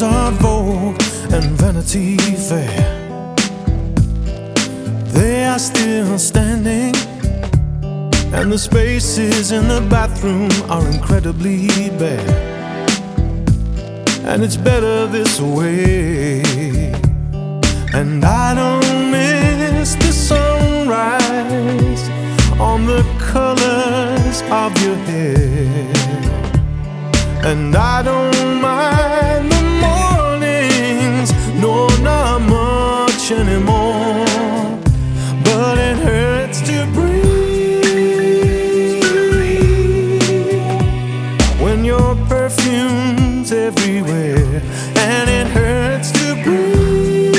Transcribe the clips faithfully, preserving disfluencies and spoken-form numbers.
are Vogue and Vanity Fair. They are still standing, and the spaces in the bathroom are incredibly bare. And it's better this way. And I don't miss the sunrise on the colors of your hair. And I don't mind the mornings, no, not much anymore. But it hurts to breathe when your perfume's everywhere. And it hurts to breathe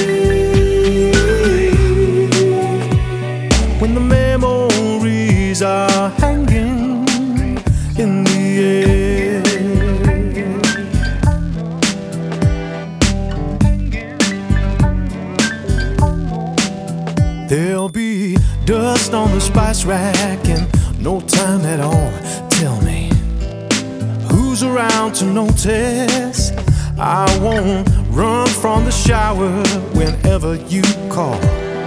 when the memories are hanging in the air. There'll be dust on the spice rack in no time at all. Tell me, who's around to notice? I won't run from the shower whenever you call.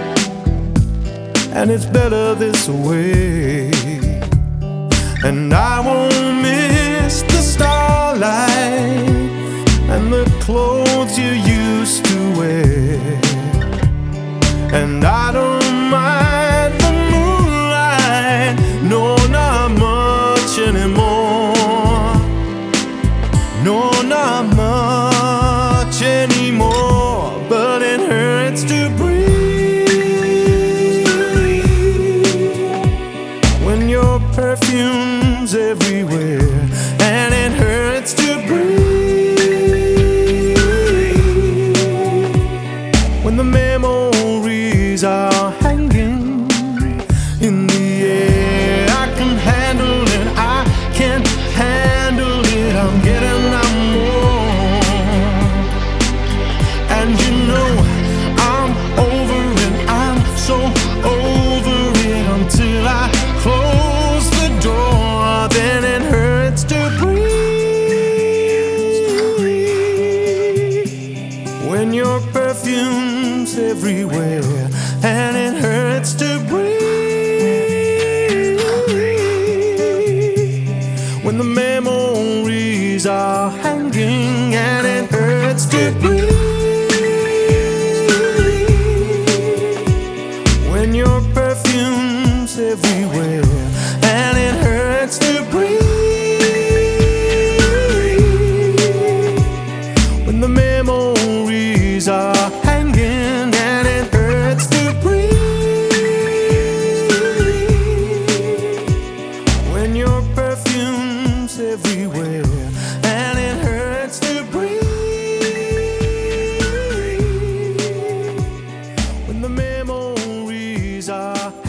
And it's better this way. And I won't miss the starlight and the clothes you used to wear. And I don't mind the moonlight, no, not much anymore. No, not much anymore. But it hurts to breathe when your perfume's everywhere. And it hurts to breathe when the memories are hanging in the air. I can handle it, I can handle it. I'm getting out more. And you know I'm over it, I'm so over it until I close the door. Then it hurts to breathe when your perfume's everywhere. And it hurts to breathe when the memories are hanging. And it hurts to breathe when your perfume's everywhere. And it hurts to breathe when the memories are hanging. And it hurts to breathe when your perfume's everywhere. And it hurts to breathe when the memories are